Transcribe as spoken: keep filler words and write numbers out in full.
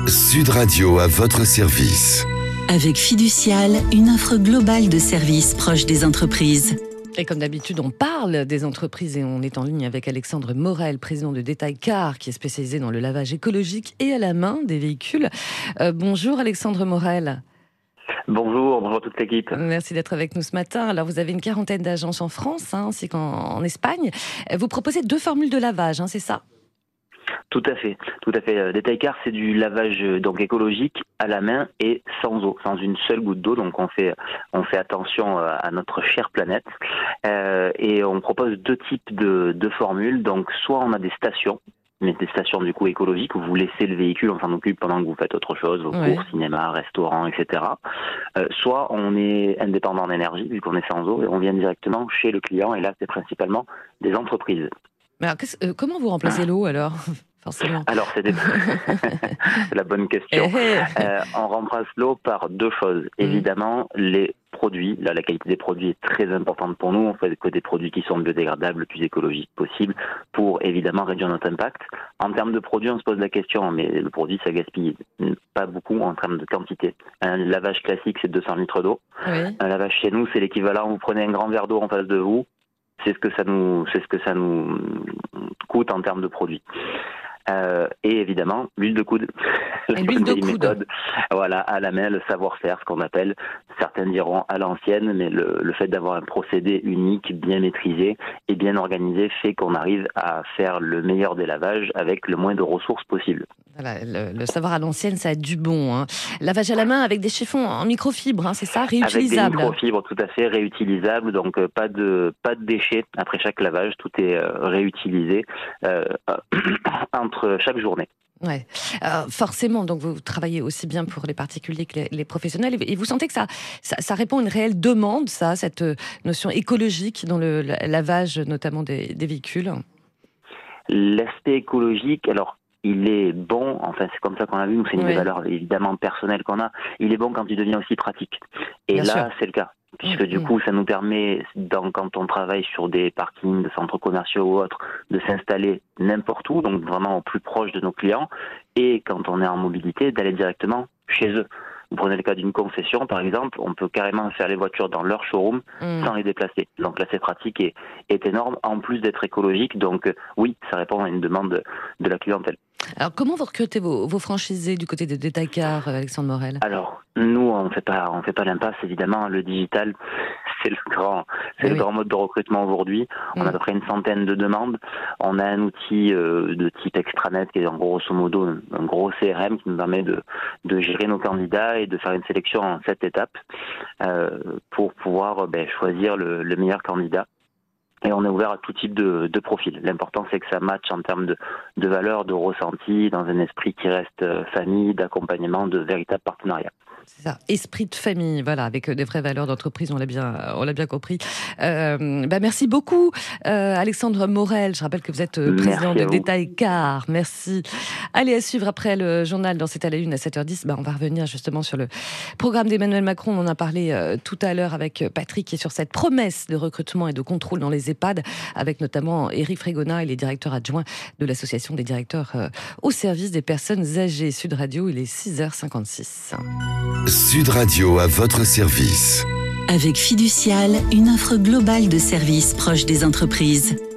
Sud Radio à votre service. Avec Fiducial, une offre globale de services proches des entreprises. Et comme d'habitude, on parle des entreprises et on est en ligne avec Alexandre Morel, président de Détail Car, qui est spécialisé dans le lavage écologique et à la main des véhicules. Euh, bonjour Alexandre Morel. Bonjour, bonjour toute l'équipe. Merci d'être avec nous ce matin. Alors vous avez une quarantaine d'agences en France, hein, ainsi qu'en en Espagne. Vous proposez deux formules de lavage, hein, c'est ça ? Tout à fait, tout à fait. Détail Car, c'est du lavage donc écologique à la main et sans eau, sans une seule goutte d'eau. Donc on fait on fait attention à notre chère planète euh, et on propose deux types de, de formules. Donc soit on a des stations, mais des stations du coup écologiques où vous laissez le véhicule, on s'en occupe pendant que vous faites autre chose, vos ouais. cours, cinéma, restaurant, et cetera. Euh, soit on est indépendant en énergie vu qu'on est sans eau et on vient directement chez le client et là c'est principalement des entreprises. Mais alors, euh, comment vous remplacez l'eau alors ? Forcément. Alors, c'est, des... c'est la bonne question. Euh, on remplace l'eau par deux choses. Mmh. Évidemment, les produits. Là, la qualité des produits est très importante pour nous. On fait que des produits qui sont biodégradables, le plus écologiques possible, pour évidemment réduire notre impact. En termes de produits, on se pose la question, mais le produit, ça gaspille pas beaucoup en termes de quantité. Un lavage classique, c'est deux cents litres d'eau. Oui. Un lavage chez nous, c'est l'équivalent. Vous prenez un grand verre d'eau en face de vous. C'est ce que ça nous, c'est ce que ça nous coûte en termes de produits. Euh, et évidemment, l'huile de coude. La l'huile de coude. Méthode, voilà, à la main, le savoir-faire, ce qu'on appelle, certains diront à l'ancienne, mais le, le fait d'avoir un procédé unique, bien maîtrisé et bien organisé fait qu'on arrive à faire le meilleur des lavages avec le moins de ressources possible. Voilà, le, le savoir à l'ancienne, ça a du bon. Hein. Lavage à la main avec des chiffons en microfibre, hein, c'est ça, réutilisables. Avec des microfibres, tout à fait, réutilisables, donc euh, pas de pas de déchets après chaque lavage, tout est euh, réutilisé euh, entre chaque journée. Ouais, euh, forcément. Donc vous travaillez aussi bien pour les particuliers que les, les professionnels, et vous sentez que ça, ça, ça répond à une réelle demande, ça, cette notion écologique dans le lavage, notamment des, des véhicules. L'aspect écologique, alors. Il est bon, enfin c'est comme ça qu'on a vu, nous c'est une oui. des valeurs évidemment personnelles qu'on a, il est bon quand il devient aussi pratique. Et Bien là sûr. C'est le cas, puisque mmh. du coup ça nous permet, dans, quand on travaille sur des parkings de centres commerciaux ou autres, de s'installer n'importe où, donc vraiment au plus proche de nos clients, et quand on est en mobilité, d'aller directement chez eux. Vous prenez le cas d'une concession, par exemple, on peut carrément faire les voitures dans leur showroom mmh. sans les déplacer. Donc là, c'est pratique et est énorme, en plus d'être écologique. Donc euh, oui, ça répond à une demande de, de la clientèle. Alors, comment vous recrutez vos, vos franchisés du côté de Détail Car, Alexandre Morel ? Alors, nous, on fait pas, on fait pas l'impasse, évidemment. Le digital, c'est le grand, c'est oui. le grand mode de recrutement aujourd'hui. On mmh. a à peu près une centaine de demandes. On a un outil euh, de type extranet qui est en grosso modo un, un gros C R M qui nous permet de, de gérer nos candidats et de faire une sélection en sept étapes euh, pour pouvoir ben, choisir le, le meilleur candidat. Et on est ouvert à tout type de, de profil. L'important, c'est que ça matche en termes de, de valeurs, de ressenti, dans un esprit qui reste famille, d'accompagnement, de véritable partenariat. C'est ça, esprit de famille, voilà, avec des vraies valeurs d'entreprise, on l'a bien, on l'a bien compris. Euh, bah merci beaucoup, euh, Alexandre Morel. Je rappelle que vous êtes président de Détail Car. Merci. Allez, à suivre après le journal dans C'est à la une à sept heures dix. Bah, on va revenir justement sur le programme d'Emmanuel Macron. On en a parlé euh, tout à l'heure avec Patrick, qui est sur cette promesse de recrutement et de contrôle dans les EHPAD, avec notamment Éric Frégona, il est directeur adjoint de l'association des directeurs euh, au service des personnes âgées. Sud Radio, il est six heures cinquante-six. Sud Radio à votre service. Avec Fiducial, une offre globale de services proches des entreprises.